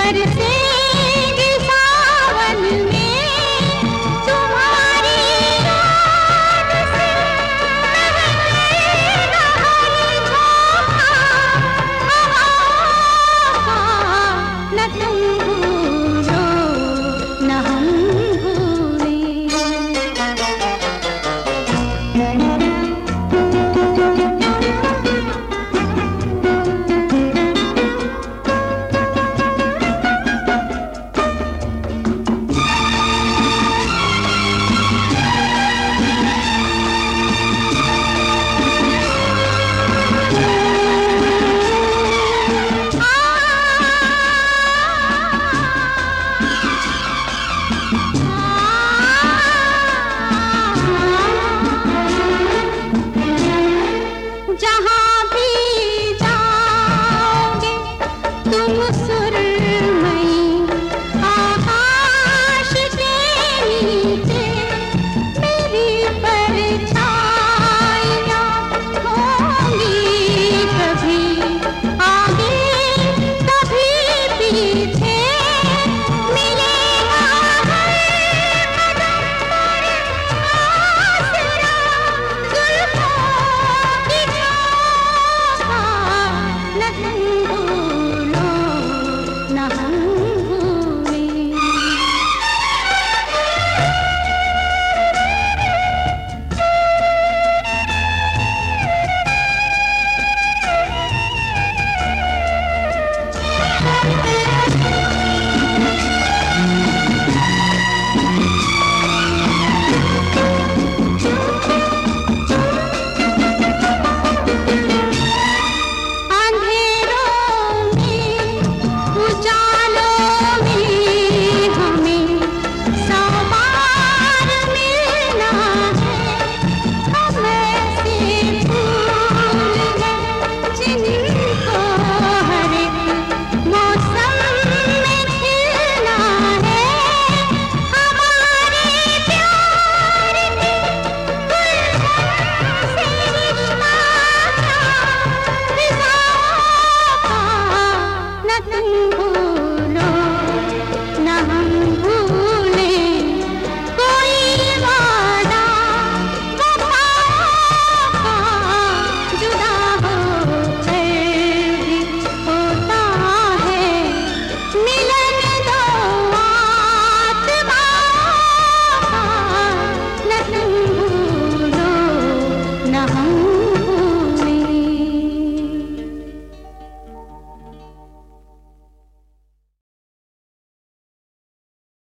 बरसेगी सावन में तुम्हारी याद से महकेगा हर झोंका हवा का। न तुम भूलो न हम जहाँ भी जाओगे तुम सुरमई आकाश के नीचे मेरी परछाइयाँ होंगी, कभी आगे कभी पीछे मिलेगा हर कदम पर आसरा जुल्फों की झोंका। न तुम भूलो न हम भूलें। अंधेरों में उजालों में हमें सौ बार मिलना है। हम ऐसे फूल हैं जिनको हर एक मौसम में खिलना है। हमारे प्यार के गुलशन से रिश्ता था फिजाओं का। न तुम